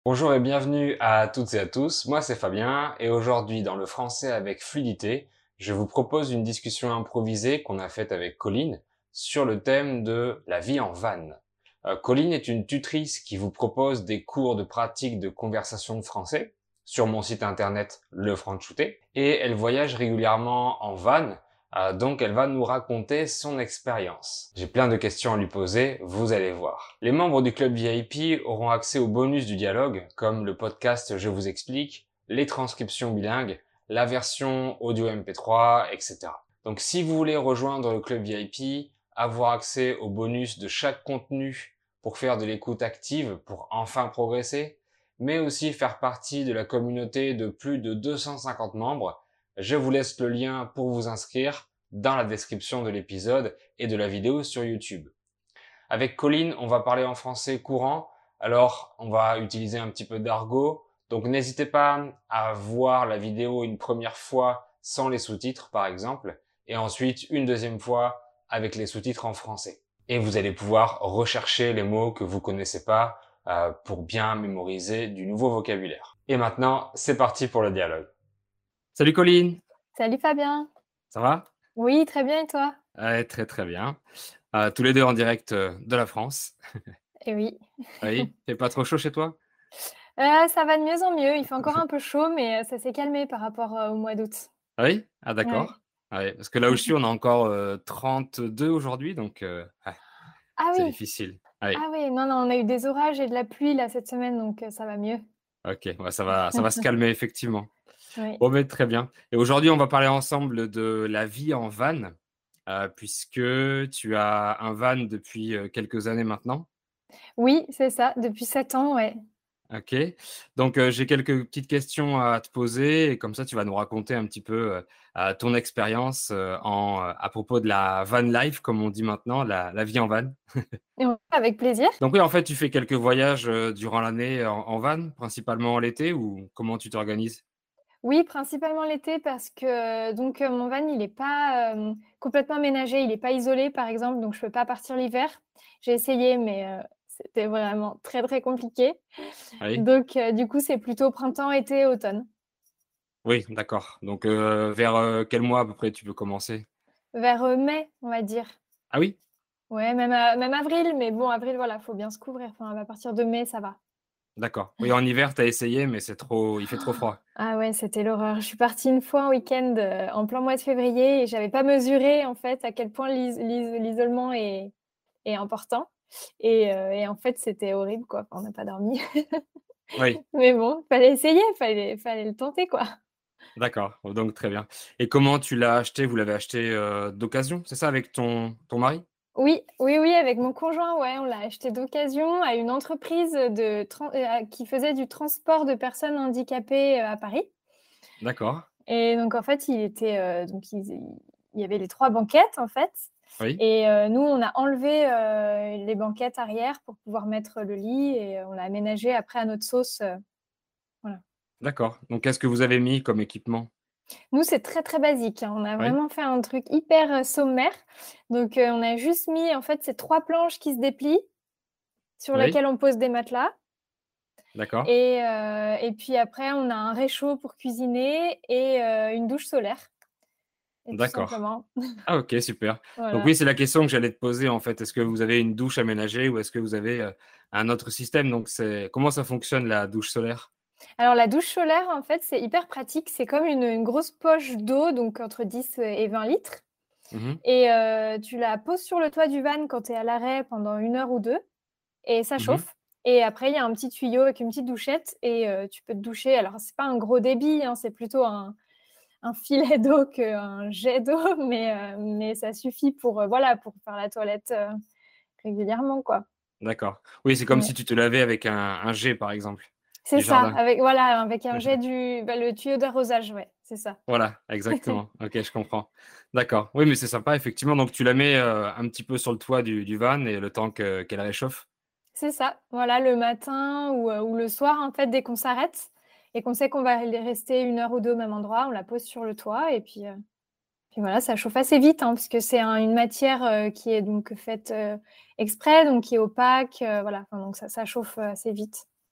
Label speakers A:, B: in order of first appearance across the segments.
A: Bonjour et bienvenue à toutes et à tous. Moi c'est Fabien et aujourd'hui dans le français avec fluidité, je vous propose une discussion improvisée qu'on a faite avec Colline sur le thème de la vie en van. Colline est une tutrice qui vous propose des cours de pratique de conversation de français sur mon site internet Le Franchouté et elle voyage régulièrement en van. Donc elle va nous raconter son expérience. J'ai plein de questions à lui poser, vous allez voir. Les membres du club VIP auront accès aux bonus du dialogue, comme le podcast Je vous explique, les transcriptions bilingues, la version audio MP3, etc. Donc si vous voulez rejoindre le club VIP, avoir accès aux bonus de chaque contenu pour faire de l'écoute active, pour enfin progresser, mais aussi faire partie de la communauté de plus de 250 membres, je vous laisse le lien pour vous inscrire dans la description de l'épisode et de la vidéo sur YouTube. Avec Colline, on va parler en français courant, alors on va utiliser un petit peu d'argot, donc n'hésitez pas à voir la vidéo une première fois sans les sous-titres par exemple, et ensuite une deuxième fois avec les sous-titres en français. Et vous allez pouvoir rechercher les mots que vous connaissez pas pour bien mémoriser du nouveau vocabulaire. Et maintenant, c'est parti pour le dialogue. Salut Colline,
B: Salut Fabien.
A: ça va?
B: Oui, très bien et toi?
A: Très très bien. Tous les deux en direct de la France.
B: Eh oui.
A: Oui, fait pas trop chaud chez toi?
B: Ça va de mieux en mieux. Il fait encore un peu chaud, mais ça s'est calmé par rapport, au mois d'août.
A: Ah oui? Ah
B: Ouais.
A: d'accord. Ah oui, parce que là où je suis, on a encore 32 aujourd'hui, donc ouais,
B: Ah
A: c'est
B: oui!
A: difficile. Ah oui,
B: Ah oui, non, non, on a eu des orages et de la pluie là cette semaine, donc ça va mieux.
A: OK, ouais, ça va se calmer effectivement.
B: Oui.
A: Bon, beh, très bien et aujourd'hui, on va parler ensemble de la vie en van, puisque tu as un van depuis, quelques années maintenant.
B: Oui, c'est ça, depuis 7 ans, ouais.
A: OK. Donc, j'ai quelques petites questions à te poser et comme ça, tu vas nous raconter un petit peu, ton expérience, à propos de la van life, comme on dit maintenant, la vie en van.
B: Et on avec plaisir.
A: Donc oui, en fait, tu fais quelques voyages, durant l'année en van, principalement l'été ou comment tu t'organises?
B: Oui, principalement l'été parce que donc mon van, il est pas, complètement aménagé, il est pas isolé, par exemple, donc je peux pas partir l'hiver. J'ai essayé, mais c'était vraiment très, très compliqué.
A: Oui?
B: Donc du coup, c'est plutôt printemps, été, automne.
A: Oui, d'accord. Donc, vers, quel mois à peu près tu peux commencer?
B: Vers, mai, on va dire.
A: Ah oui?
B: Ouais, même avril, mais bon, avril, voilà, faut bien se couvrir. Enfin, à partir de mai, ça va.
A: D'accord. Oui, en hiver, tu as essayé, mais il fait trop froid.
B: Ah ouais, c'était l'horreur. Je suis partie une fois en week-end, en plein mois de février et j'avais pas mesuré, en fait, à quel point l'isolement est important et en fait, c'était horrible, quoi. Enfin, on n'a pas dormi.
A: Oui,
B: Mais bon, fallait essayer, fallait le tenter, quoi.
A: d'accord. Oh, donc très bien et comment tu l'as acheté? Vous l'avez acheté, d'occasion, c'est ça, avec ton mari?
B: Oui, oui, oui, avec mon conjoint, ouais, on l'a acheté d'occasion à une entreprise qui faisait du transport de personnes handicapées, à Paris
A: D'accord.
B: et donc en fait, il y avait les 3 banquettes, en fait
A: Oui,
B: et nous, on a enlevé, les banquettes arrière pour pouvoir mettre le lit et on l'a aménagé après à notre sauce, voilà.
A: d'accord. Donc qu'est-ce que vous avez mis comme équipement?
B: Nous, c'est très, très basique, hein. On a
A: Oui,
B: vraiment fait un truc hyper, sommaire donc on a juste mis, en fait, ces 3 planches qui se déplient sur
A: oui,
B: lesquelles on pose des matelas.
A: d'accord,
B: Et puis après, on a un réchaud pour cuisiner et une douche solaire et tout
A: d'accord.
B: simplement.
A: Ah OK, super. Donc
B: Voilà.
A: oui, c'est la question que j'allais te poser, en fait. Est-ce que vous avez une douche aménagée ou est-ce que vous avez, un autre système? Donc c'est comment ça fonctionne la douche solaire?
B: Alors la douche solaire, en fait, c'est hyper pratique. C'est comme une grosse poche d'eau, donc entre 10 et 20 litres
A: Mmh.
B: et tu la poses sur le toit du van quand tu es à l'arrêt pendant 1 heure ou 2 et ça
A: Mmh.
B: chauffe et après il y a un petit tuyau avec une petite douchette et tu peux te doucher. Alors c'est pas un gros débit, hein, c'est plutôt un filet d'eau qu'un jet d'eau, mais ça suffit pour, voilà, pour faire la toilette, régulièrement, quoi.
A: D'accord. Oui, c'est comme
B: Ouais.
A: si tu te lavais avec un jet, par exemple,
B: C'est
A: du
B: ça,
A: jardin.
B: avec voilà, avec un jet le tuyau d'arrosage, ouais, c'est ça.
A: Voilà, exactement. OK, je comprends. D'accord. Oui, mais c'est sympa effectivement, donc tu la mets, un petit peu sur le toit du van et le temps qu'elle réchauffe?
B: C'est ça, voilà, le matin ou le soir, en fait, dès qu'on s'arrête et qu'on sait qu'on va rester 1 heure ou 2 au même endroit, on la pose sur le toit et puis voilà, ça chauffe assez vite, hein, parce que c'est une matière, qui est donc faite, exprès, donc qui est opaque, voilà, enfin donc ça chauffe, assez vite.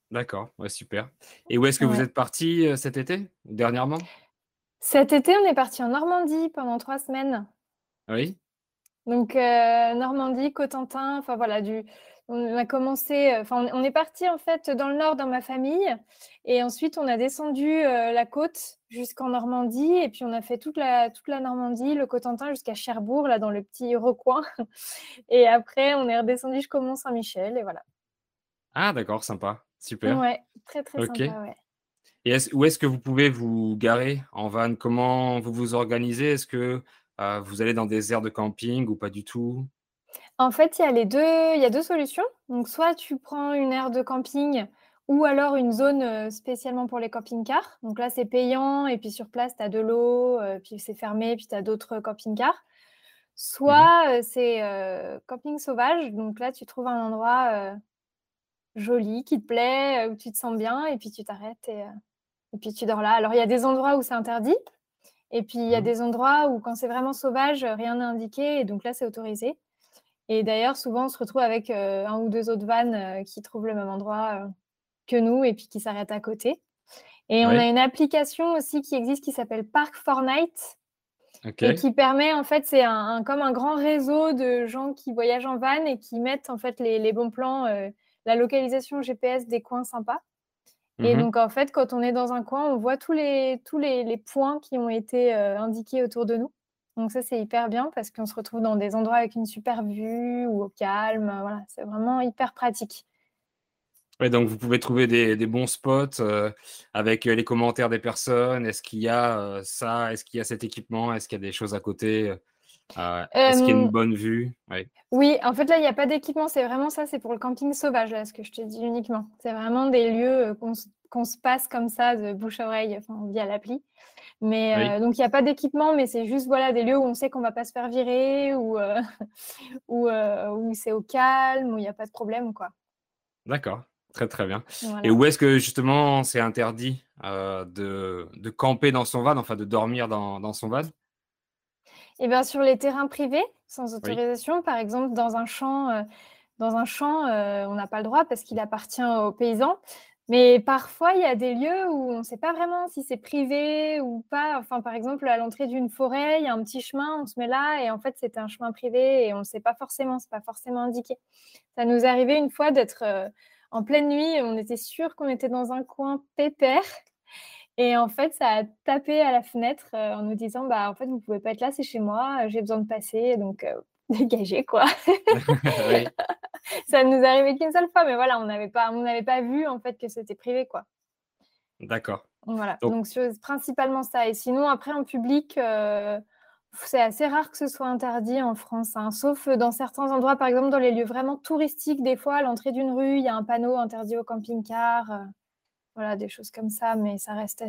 A: D'accord, ouais, super. Et où est-ce que vous
B: Ouais.
A: êtes partis, cet été? Dernièrement?
B: Cet été, on est parti en Normandie pendant 3 semaines.
A: Oui?
B: Donc, Normandie, Cotentin, enfin voilà, on a commencé, enfin, on est parti en fait dans le nord dans ma famille, et ensuite on a descendu la côte jusqu'en Normandie, et puis on a fait toute la Normandie, le Cotentin jusqu'à Cherbourg, là dans le petit recoin. Et après, on est redescendu jusqu'au Mont-Saint-Michel, et voilà.
A: Ah d'accord, sympa, super.
B: Ouais, très très
A: OK.
B: sympa, ouais.
A: Et où est-ce que vous pouvez vous garer en van? Comment vous vous organisez? Est-ce que, vous allez dans des aires de camping ou pas du tout?
B: En fait, il y a deux solutions. Donc, soit tu prends une aire de camping ou alors une zone spécialement pour les camping-cars. Donc là, c'est payant et puis sur place, tu as de l'eau, puis c'est fermé, puis tu as d'autres camping-cars.
A: Mmh.
B: Soit c'est camping sauvage. Donc là, tu trouves un endroit joli qui te plaît, où tu te sens bien, et puis tu t'arrêtes et puis tu dors là. Alors, il y a des endroits où c'est interdit, et puis il y a
A: Mmh.
B: des endroits où, quand c'est vraiment sauvage, rien n'est indiqué, et donc là, c'est autorisé. Et d'ailleurs, souvent, on se retrouve avec un ou deux autres vannes qui trouvent le même endroit que nous, et puis qui s'arrêtent à côté. Et on a
A: Oui,
B: une application aussi qui existe qui s'appelle Park Fortnite, et
A: OK.
B: qui permet, en fait, c'est comme un grand réseau de gens qui voyagent en van et qui mettent en fait les bons plans, la localisation GPS des coins sympas. Et
A: Mmh.
B: donc, en fait, quand on est dans un coin, on voit tous les points qui ont été indiqués autour de nous. Donc ça, c'est hyper bien parce qu'on se retrouve dans des endroits avec une super vue ou au calme. Voilà, c'est vraiment hyper pratique.
A: Ouais, donc vous pouvez trouver des bons spots, avec, les commentaires des personnes. Est-ce qu'il y a, ça? Est-ce qu'il y a cet équipement? Est-ce qu'il y a des choses à côté? Est-ce qu'il y a une
B: Euh,
A: bonne vue? Oui.
B: oui, en fait, là, il n'y a pas d'équipement. C'est vraiment ça, c'est pour le camping sauvage, là, ce que je te dis uniquement. C'est vraiment des lieux qu'on se passe comme ça, de bouche à oreille, enfin, via l'appli. Mais
A: Oui,
B: donc, il n'y a pas d'équipement, mais c'est juste, voilà, des lieux où on sait qu'on va pas se faire virer, ou où c'est au calme, où il y a pas de problème, quoi.
A: d'accord. Très, très bien. Et
B: Voilà.
A: où est-ce que justement c'est interdit, de camper dans son van, enfin de dormir dans son van?
B: Et bien, sur les terrains privés, sans
A: Oui.
B: autorisation, par exemple, dans un champ, on n'a pas le droit parce qu'il appartient aux paysans. Mais parfois, il y a des lieux où on ne sait pas vraiment si c'est privé ou pas. Enfin, par exemple, à l'entrée d'une forêt, il y a un petit chemin, on se met là, et en fait, c'est un chemin privé et on ne sait pas forcément, c'est pas forcément indiqué. Ça nous est arrivé une fois d'être en pleine nuit, on était sûr qu'on était dans un coin pépère, et en fait, ça a tapé à la fenêtre en nous disant: «Bah, en fait, vous pouvez pas être là, c'est chez moi, j'ai besoin de passer, donc dégagez, quoi».
A: Oui,
B: Ça nous est arrivé qu'une seule fois, mais voilà, on n'avait pas vu en fait que c'était privé, quoi.
A: d'accord.
B: Voilà,
A: Donc
B: donc principalement ça. Et sinon, après, en public, c'est assez rare que ce soit interdit en France, hein, sauf dans certains endroits, par exemple dans les lieux vraiment touristiques. Des fois, à l'entrée d'une rue, il y a un panneau interdit aux camping-cars, voilà, des choses comme ça, mais ça reste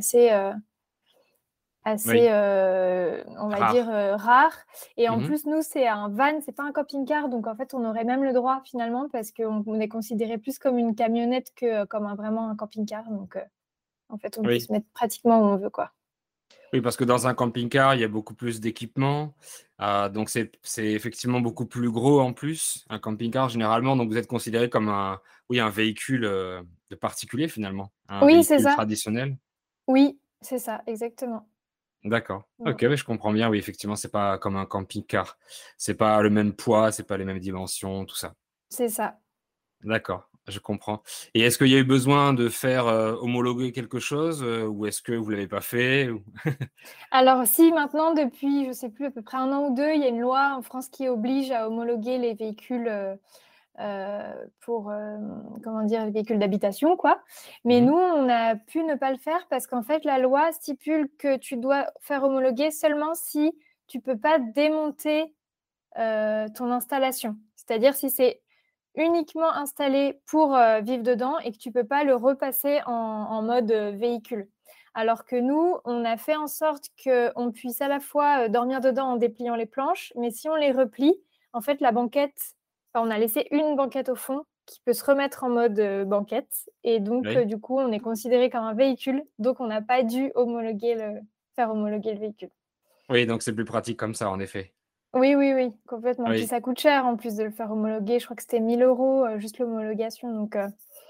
B: assez,
A: oui,
B: on va dire,
A: rare.
B: rare. Et en
A: Mmh.
B: plus, nous, c'est un van, c'est pas un camping-car, donc en fait, on aurait même le droit finalement, parce qu'on est considéré plus comme une camionnette que comme vraiment un camping-car. Donc en fait, on peut
A: Oui.
B: se mettre pratiquement où on veut, quoi.
A: Oui, parce que dans un camping-car, il y a beaucoup plus d'équipements, donc c'est effectivement beaucoup plus gros en plus, un camping-car généralement, donc vous êtes considéré comme un véhicule, de particulier finalement, un
B: Oui, c'est
A: véhicule
B: ça.
A: traditionnel?
B: Oui, c'est ça, exactement.
A: D'accord. OK,
B: Ouais,
A: oui, je comprends bien, oui, effectivement, c'est pas comme un camping-car. C'est pas le même poids, c'est pas les mêmes dimensions, tout ça.
B: c'est ça.
A: D'accord, je comprends. Et est-ce qu'il y a eu besoin de faire, homologuer quelque chose, ou est-ce que vous l'avez pas fait ou?
B: Alors si, maintenant, depuis, je sais plus, à peu près 1 an ou 2, il y a une loi en France qui oblige à homologuer les véhicules, pour, comment dire? Les véhicules d'habitation, quoi. Mais
A: Mmh.
B: nous, on a pu ne pas le faire parce qu'en fait, la loi stipule que tu dois faire homologuer seulement si tu peux pas démonter ton installation. C'est-à-dire si c'est uniquement installé pour vivre dedans et que tu peux pas le repasser en mode véhicule. Alors que nous, on a fait en sorte qu'on puisse à la fois dormir dedans en dépliant les planches, mais si on les replie, en fait, la banquette, enfin, on a laissé une banquette au fond qui peut se remettre en mode banquette. Et donc,
A: Oui.
B: du coup, on est considéré comme un véhicule. Donc, on n'a pas dû faire homologuer le véhicule.
A: Oui, donc c'est plus pratique comme ça, en effet.
B: Oui, oui, oui, complètement. Puis
A: Oui.
B: ça coûte cher en plus de le faire homologuer. Je crois que c'était 1 000 € juste l'homologation. Donc,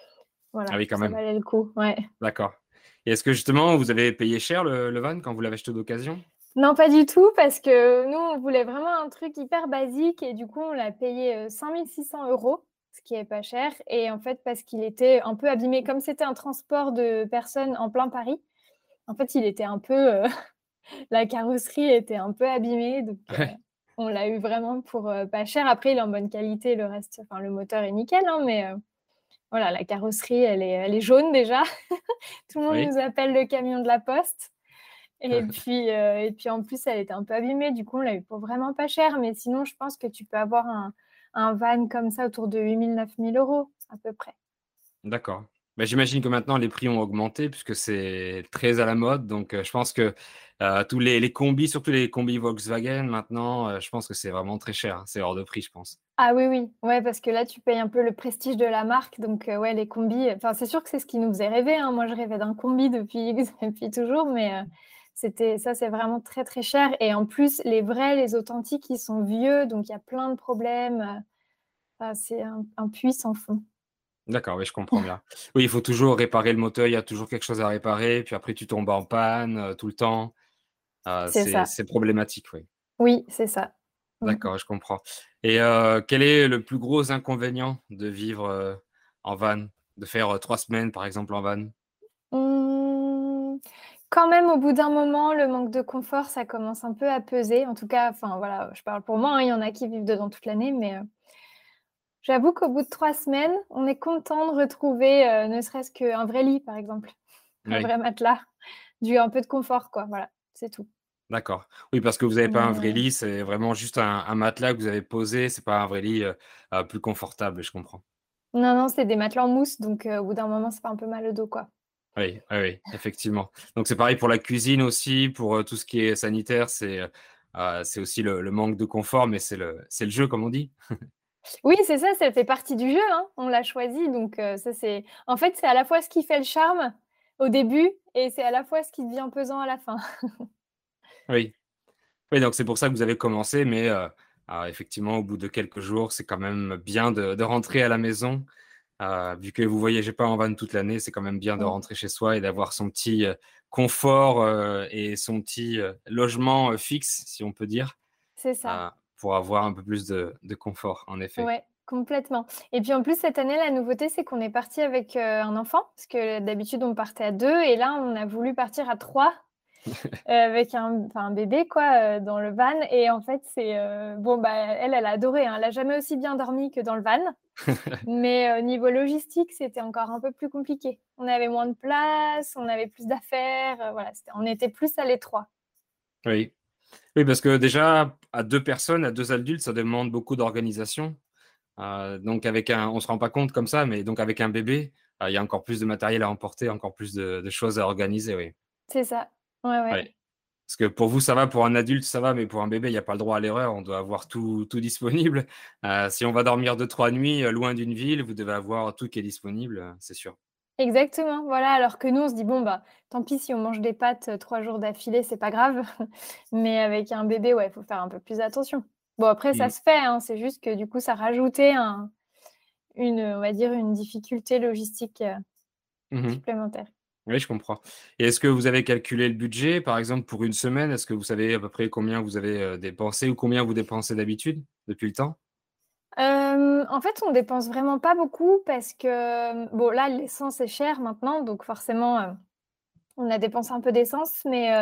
B: Voilà,
A: Ah oui, quand
B: ça
A: même.
B: valait le coup, ouais.
A: D'accord. Et est-ce que justement, vous avez payé cher le van quand vous l'avez acheté d'occasion?
B: Non, pas du tout, parce que nous, on voulait vraiment un truc hyper basique et du coup, on l'a payé, 5 600 €, ce qui est pas cher et en fait, parce qu'il était un peu abîmé. Comme c'était un transport de personnes en plein Paris, en fait, il était un peu, la carrosserie était un peu abîmée donc
A: Ouais,
B: on l'a eu vraiment pour, pas cher. Après, il est en bonne qualité, le reste enfin, le moteur est nickel, hein, mais voilà, la carrosserie, elle est jaune déjà. Tout le monde
A: oui.
B: nous appelle le camion de la poste. Et puis en plus, elle était un peu abîmée, du coup, on l'a eu pour vraiment pas cher. Mais sinon, je pense que tu peux avoir un van comme ça autour de 8 000, 9 000 € à peu près.
A: D'accord. Bah, j'imagine que maintenant les prix ont augmenté puisque c'est très à la mode, donc je pense que, tous les combis, surtout les combis Volkswagen maintenant, je pense que c'est vraiment très cher, hein. C'est hors de prix, je pense.
B: Ah oui, oui, ouais, parce que là, tu payes un peu le prestige de la marque. Donc, ouais, les combis, enfin, c'est sûr que c'est ce qui nous faisait rêver, hein. Moi, je rêvais d'un combi depuis, depuis toujours, mais ça, c'est vraiment très, très cher. Et en plus, les vrais, les authentiques, ils sont vieux, donc il y a plein de problèmes. Enfin, c'est un puits sans fond.
A: D'accord, oui, je comprends bien. Oui, il faut toujours réparer le moteur, il y a toujours quelque chose à réparer, puis après tu tombes en panne, tout le temps.
B: C'est
A: C'est
B: ça.
A: c'est problématique, oui.
B: Oui, c'est ça. Mm.
A: D'accord, je comprends. Et quel est le plus gros inconvénient de vivre, en van? De faire, 3 semaines, par exemple, en van?
B: Mmh, quand même, au bout d'un moment, le manque de confort, ça commence un peu à peser. En tout cas, enfin, voilà, je parle pour moi, hein, il y en a qui vivent dedans toute l'année, mais j'avoue qu'au bout de 3 semaines, on est content de retrouver, ne serait-ce qu'un vrai lit, par exemple, un
A: Oui,
B: vrai matelas, du un peu de confort, quoi, voilà, c'est tout.
A: d'accord. Oui, parce que vous avez pas un vrai
B: Mais
A: lit, c'est vraiment juste un matelas que vous avez posé, c'est pas un vrai lit, plus confortable, je comprends.
B: non, non, c'est des matelas en mousse, donc au bout d'un moment, ça fait un peu mal au dos, quoi.
A: Oui, oui, oui, effectivement. Donc c'est pareil pour la cuisine aussi, pour, tout ce qui est sanitaire, c'est aussi le manque de confort, mais c'est le jeu, comme on dit.
B: Oui, c'est ça fait partie du jeu, hein. On l'a choisi, donc ça c'est en fait, c'est à la fois ce qui fait le charme au début et c'est à la fois ce qui devient pesant à la fin.
A: Oui. Oui, donc c'est pour ça que vous avez commencé, mais effectivement, au bout de quelques jours, c'est quand même bien de rentrer à la maison. Vu que vous voyagez pas en van toute l'année, c'est quand même bien de
B: Mmh,
A: rentrer chez soi et d'avoir son petit, confort, et son petit, logement, fixe, si on peut dire,
B: c'est ça.
A: pour avoir un peu plus de confort, en effet.
B: Ouais, complètement et puis en plus cette année, la nouveauté, c'est qu'on est parti avec, un enfant parce que d'habitude on partait à 2 et là on a voulu partir à 3. Avec un bébé quoi, dans le van et en fait c'est, bon bah, elle a adoré, hein. Elle a jamais aussi bien dormi que dans le van. Mais niveau logistique, c'était encore un peu plus compliqué. On avait moins de place, on avait plus d'affaires, voilà, on était plus à l'étroit.
A: Oui. Oui, parce que déjà, à 2 personnes, à 2 adultes, ça demande beaucoup d'organisation. Donc on se rend pas compte comme ça, mais donc avec un bébé, il y a encore plus de matériel à emporter, encore plus de choses à organiser, oui.
B: C'est ça. Ouais,
A: Oui.
B: ouais.
A: Parce que pour vous, ça va, pour un adulte, ça va, mais pour un bébé, il y a pas le droit à l'erreur. On doit avoir tout disponible. Si on va dormir 2-3 nuits, loin d'une ville, vous devez avoir tout qui est disponible, c'est sûr.
B: Exactement, voilà, alors que nous, on se dit: «Bon, bah, tant pis si on mange des pâtes, 3 jours d'affilée, c'est pas grave». Mais avec un bébé, ouais, il faut faire un peu plus attention. Bon, après ça
A: Mmh.
B: se fait, hein, c'est juste que du coup, ça rajoutait on va dire, une difficulté logistique,
A: Mmh.
B: supplémentaire.
A: Oui, je comprends. Et est-ce que vous avez calculé le budget, par exemple, pour une semaine? Est-ce que vous savez à peu près combien vous avez, dépensé ou combien vous dépensez d'habitude, depuis le temps?
B: En fait, on dépense vraiment pas beaucoup parce que, bon, là, l'essence est chère maintenant, donc forcément, on a dépensé un peu d'essence, mais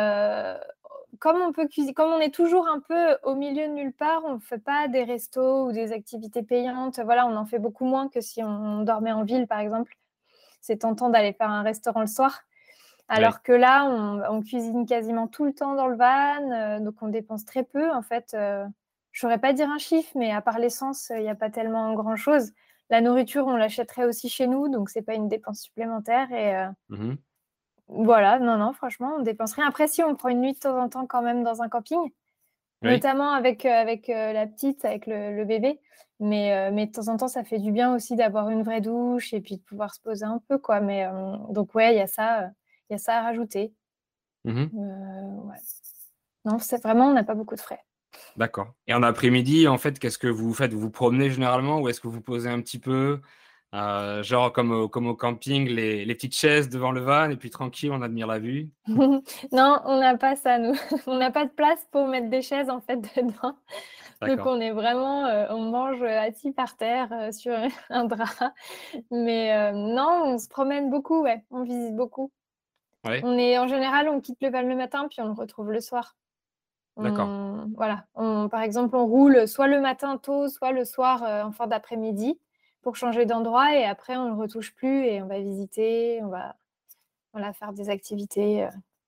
B: comme on est toujours un peu au milieu de nulle part, on ne fait pas des restos ou des activités payantes. Voilà, on en fait beaucoup moins que si on dormait en ville, par exemple. C'est tentant d'aller faire un restaurant le soir.
A: Oui.
B: Alors que là, on cuisine quasiment tout le temps dans le van, donc on dépense très peu en fait, je saurais pas dire un chiffre, mais à part l'essence, il y a pas tellement grand-chose. La nourriture, on l'achèterait aussi chez nous, donc c'est pas une dépense supplémentaire et
A: Mmh.
B: voilà, non, non, franchement, on dépense rien. Après si, on prend une nuit de temps en temps quand même dans un camping,
A: Oui.
B: notamment la petite, avec le bébé, mais de temps en temps, ça fait du bien aussi d'avoir une vraie douche et puis de pouvoir se poser un peu quoi, mais donc ouais, il y a ça à rajouter.
A: Mmh.
B: Ouais. Non, c'est vraiment, on n'a pas beaucoup de frais.
A: D'accord. Et en après-midi, en fait, qu'est-ce que vous faites? Vous vous promenez généralement ou est-ce que vous posez un petit peu? Genre comme au camping, les petites chaises devant le van et puis tranquille, on admire la vue.
B: Non, on n'a pas ça, nous. On n'a pas de place pour mettre des chaises, en fait, dedans. Donc,
A: D'accord.
B: on est vraiment, on mange assis par terre sur un drap. Mais non, on se promène beaucoup, ouais. On visite beaucoup.
A: Ouais,
B: En général, on quitte le Val le matin, puis on le retrouve le soir.
A: d'accord.
B: Voilà. Par exemple, on roule soit le matin tôt, soit le soir en fin d'après-midi pour changer d'endroit. Et après, on ne le retouche plus et on va visiter, on va voilà, faire des activités.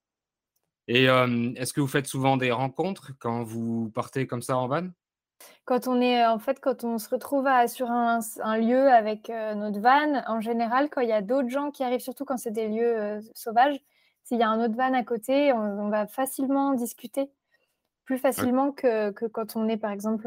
A: Et est-ce que vous faites souvent des rencontres quand vous partez comme ça en van?
B: Quand on se retrouve sur un lieu avec notre van, en général, quand il y a d'autres gens qui arrivent, surtout quand c'est des lieux sauvages, s'il y a un autre van à côté, on va facilement discuter, plus
A: Ouais.
B: facilement que quand on est, par exemple,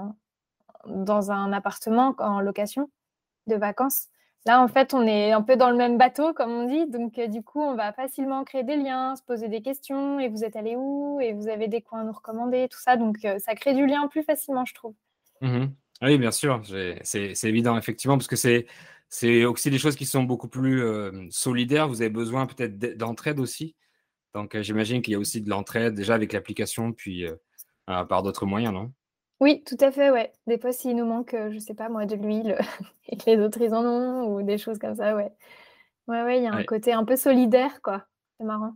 B: dans un appartement en location de vacances. Là, en fait, on est un peu dans le même bateau, comme on dit. Donc, du coup, on va facilement créer des liens, se poser des questions. Et vous êtes allé où? Et vous avez des coins à nous recommander, tout ça. Donc, ça crée du lien plus facilement, je trouve.
A: Mmh. Oui, bien sûr, c'est évident effectivement parce que c'est aussi des choses qui sont beaucoup plus, solidaires. Vous avez besoin peut-être d'entraide aussi. Donc, j'imagine qu'il y a aussi de l'entraide déjà avec l'application puis, par d'autres moyens, non?
B: Oui, tout à fait, ouais. Des fois, s'il nous manque, je sais pas moi, de l'huile et que les autres, ils en ont ou des choses comme ça, ouais. Ouais, ouais, il y a un
A: Ouais.
B: côté un peu solidaire, quoi. C'est marrant.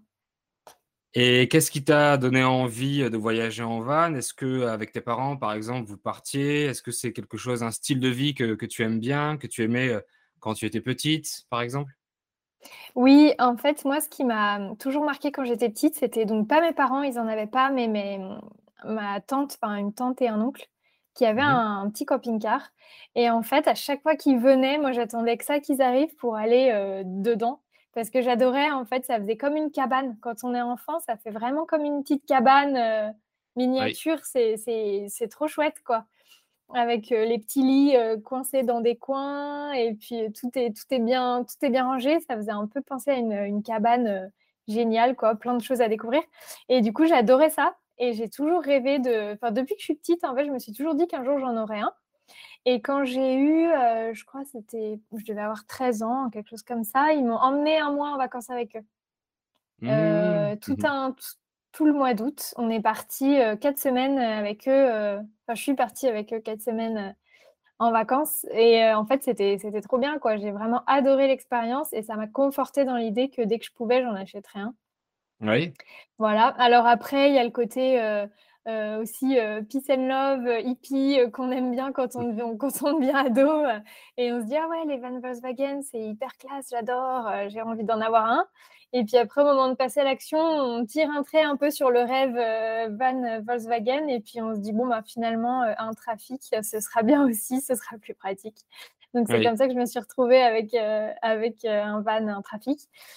A: Et qu'est-ce qui t'a donné envie, de voyager en van? Est-ce que avec tes parents, par exemple, vous partiez? Est-ce que c'est quelque chose un style de vie que tu aimes bien, que tu aimais, quand tu étais petite, par exemple?
B: Oui, en fait, moi, ce qui m'a toujours marqué quand j'étais petite, c'était donc pas mes parents, ils en avaient pas, mais ma tante, enfin une tante et un oncle qui avaient
A: Mmh.
B: un petit camping-car et en fait, à chaque fois qu'ils venaient, moi, j'attendais que ça qu'ils arrivent pour aller, dedans parce que j'adorais, en fait, ça faisait comme une cabane. Quand on est enfant, ça fait vraiment comme une petite cabane,
A: Oui,
B: miniature, c'est trop chouette, quoi. Avec les petits lits coincés dans des coins et puis tout est bien rangé. Ça faisait un peu penser à une cabane géniale, quoi, plein de choses à découvrir. Et du coup, j'adorais ça. Et j'ai toujours rêvé enfin, depuis que je suis petite, en fait, je me suis toujours dit qu'un jour j'en aurais un. Et quand j'ai eu, je crois, je devais avoir 13 ans, quelque chose comme ça, ils m'ont emmené un mois en vacances avec eux.
A: Mmh.
B: Tout
A: Mmh.
B: un t tout le mois d'août, on est partis, 4 semaines, avec eux, enfin je suis partie avec eux 4 semaines, en vacances et en fait, c'était trop bien, quoi. J'ai vraiment adoré l'expérience et ça m'a confortée dans l'idée que dès que je pouvais, j'en achèterais un.
A: Oui,
B: Voilà. Alors après, il y a le côté, aussi, peace and love, hippie, qu'on aime bien quand on devient ado, et on se dit: «Ah ouais, les van Volkswagen, c'est hyper classe, j'adore, j'ai envie d'en avoir un». Et puis après, au moment de passer à l'action, on tire un trait un peu sur le rêve, van Volkswagen et puis on se dit: «Bon, bah, finalement, un trafic, ce sera bien aussi, ce sera plus pratique». Donc c'est
A: oui.
B: comme ça que je me suis retrouvée avec un van, un trafic.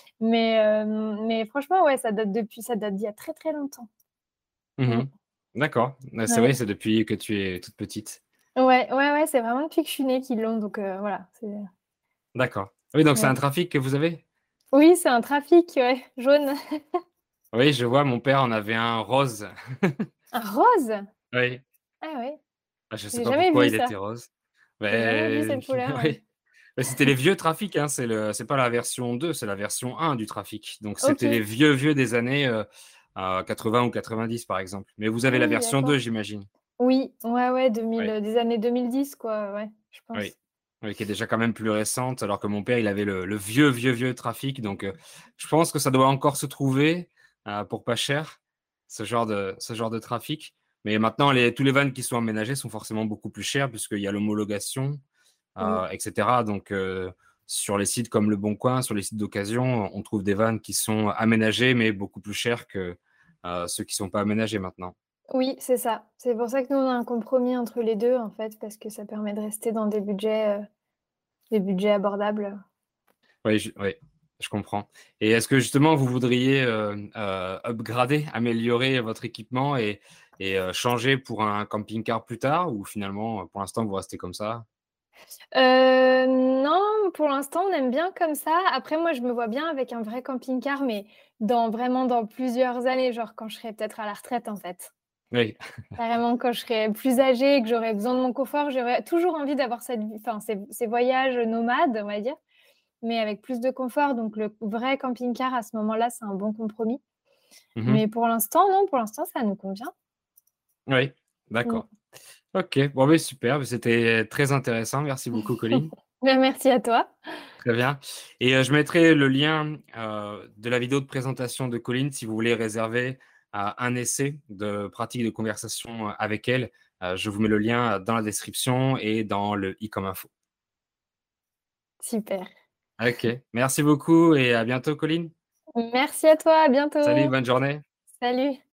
B: Mais franchement, ouais, ça date d'il y a très, très longtemps.
A: Mmh.
B: Mmh.
A: D'accord. C'est vrai,
B: Ouais.
A: c'est depuis que tu es toute petite.
B: Ouais, ouais, ouais, c'est vraiment depuis que je suis née qu'ils l'ont, donc voilà,
A: D'accord. Oui, donc c'est un
B: ouais.
A: trafic que vous avez?
B: Oui, c'est un trafic, ouais, jaune.
A: Oui, je vois, mon père en avait un rose.
B: Un rose?
A: Oui.
B: Ah ouais,
A: Ah, je sais
B: j'ai
A: pas
B: jamais
A: pourquoi
B: vu
A: il
B: ça.
A: était rose.
B: J'ai jamais vu
A: Beh,
B: cette couleur, ouais.
A: oui. Bah, c'était les vieux trafics, hein, c'est pas la version 2, c'est la version 1 du trafic. Donc c'était les
B: OK.
A: vieux, vieux des années, 80 ou 90 par exemple. Mais vous
B: Ah
A: avez la
B: oui,
A: version 2,
B: d'accord.
A: j'imagine?
B: Oui, ouais, ouais,
A: Oui,
B: des années 2010, quoi, ouais, je
A: oui.
B: pense.
A: Oui, qui est déjà quand même plus récente, alors que mon père, il avait le vieux, vieux, vieux trafic. Donc je pense que ça doit encore se trouver, pour pas cher, ce genre de trafic. Mais maintenant tous les vans qui sont aménagés sont forcément beaucoup plus chers puisqu'il y a l'homologation,
B: Oui.
A: et cetera. Donc, sur les sites comme Le Bon Coin, sur les sites d'occasion, on trouve des vannes qui sont aménagées, mais beaucoup plus chères que, ceux qui sont pas aménagés maintenant.
B: Oui, c'est ça. C'est pour ça que nous, on a un compromis entre les 2, en fait, parce que ça permet de rester dans des budgets abordables.
A: Oui, je comprends. Et est-ce que justement vous voudriez, upgrader, améliorer votre équipement et changer pour un camping-car plus tard ou finalement, pour l'instant vous restez comme ça?
B: Non, pour l'instant, on aime bien comme ça. Après, moi, je me vois bien avec un vrai camping-car, mais vraiment dans plusieurs années, genre quand je serai peut-être à la retraite, en fait.
A: Oui.
B: Carrément, quand je serai plus âgée et que j'aurai besoin de mon confort, j'aurai toujours envie d'avoir cette vie, enfin, ces voyages nomades, on va dire, mais avec plus de confort. Donc, le vrai camping-car, à ce moment-là, c'est un bon compromis.
A: Mmh.
B: Mais pour l'instant, non, pour l'instant, ça nous convient.
A: Oui,
B: Mmh.
A: d'accord. OK, bon, beh, super, beh, c'était très intéressant. Merci beaucoup, Colline.
B: Bah, merci à toi.
A: Très bien et je mettrai le lien, de la vidéo de présentation de Colline si vous voulez réserver, un essai de pratique de conversation, avec elle. Je vous mets le lien dans la description et dans le i comme info.
B: Super.
A: OK, merci beaucoup et à bientôt, Colline.
B: Merci à toi, à
A: Salut,
B: bientôt.
A: bonne journée.
B: Salut.